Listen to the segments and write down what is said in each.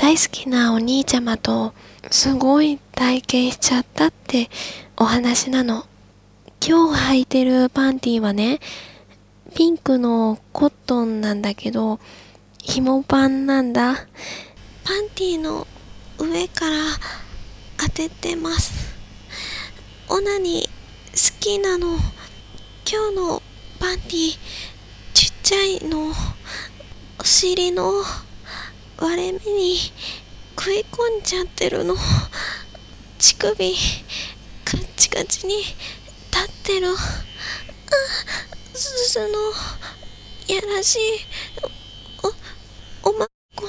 大好きなお兄ちゃまとすごい体験しちゃったってお話なの。今日履いてるパンティはね、ピンクのコットンなんだけど、紐パンなんだ。パンティの上から当ててます。オナニー好きなの。今日のパンティちっちゃいの。お尻の割れ目に食い込んじゃってるの。乳首カッチカチに立ってる。すずのやらしいおまっこ。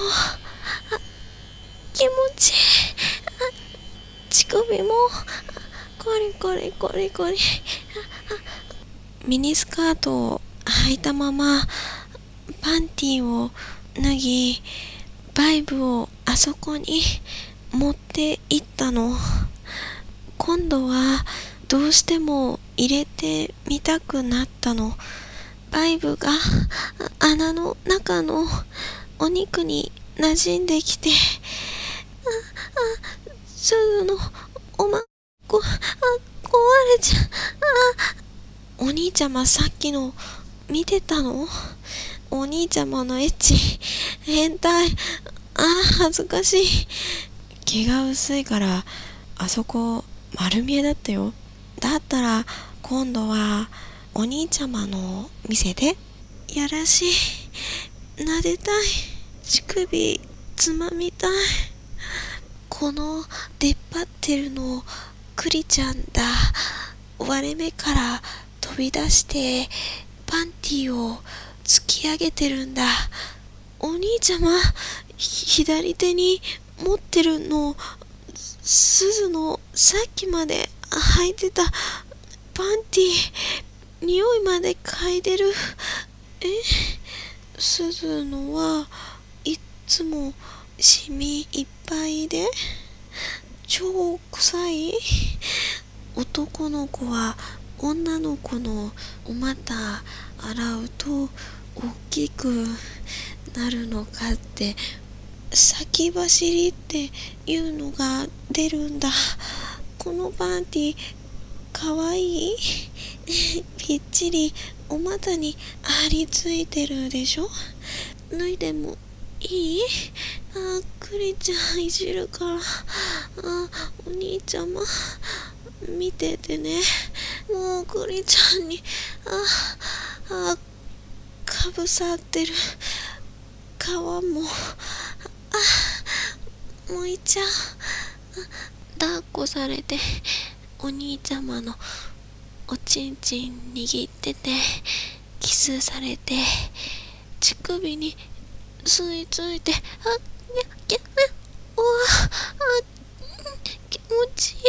気持ちいい。乳首もコリコリコリコリ。ミニスカートを履いたままパンティを脱ぎ、バイブをあそこに持って行ったの。今度はどうしても入れてみたくなったの。バイブが穴の中のお肉に馴染んできて、すずのおまっこ、壊れちゃう。お兄ちゃまさっきの見てたの？お兄ちゃまのエッチ変態。恥ずかしい。気が薄いからあそこ丸見えだったよ。だったら今度はお兄ちゃまの見せて。やらしい。撫でたい。乳首つまみたい。この出っ張ってるのクリちゃんだ。割れ目から飛び出してパンティを突き上げてるんだ。お兄ちゃま、左手に持ってるのすずのさっきまで履いてたパンティ、匂いまで嗅いでる。すずのはいっつもシミいっぱいで超臭い。男の子は女の子のお股洗うと大きくなるのかって、先走りっていうのが出るんだ。このパンティかわいい。ぴっちりお股に張り付いてるでしょ。脱いでもいい？クリちゃんいじるから。お兄ちゃま見ててね。もうクリちゃんにかぶさってる皮もむいちゃう。抱っこされてお兄ちゃまのおちんちん握ってて、キスされて乳首に吸い付いて、気持ちいい。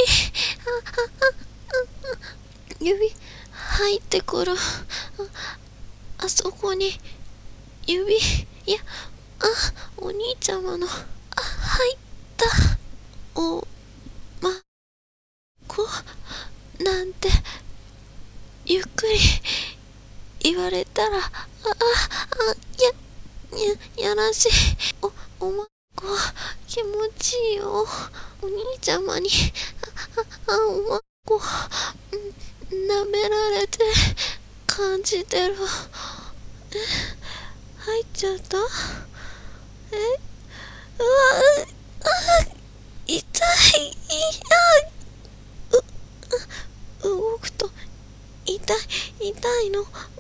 指入ってくる。あそこに指、お兄ちゃまの入ったおまこなんてゆっくり言われたら、やらしい。おまこ気持ちいいよ。お兄ちゃまにおまこ舐められて感じてる。入っちゃった。痛い。動くと痛いの。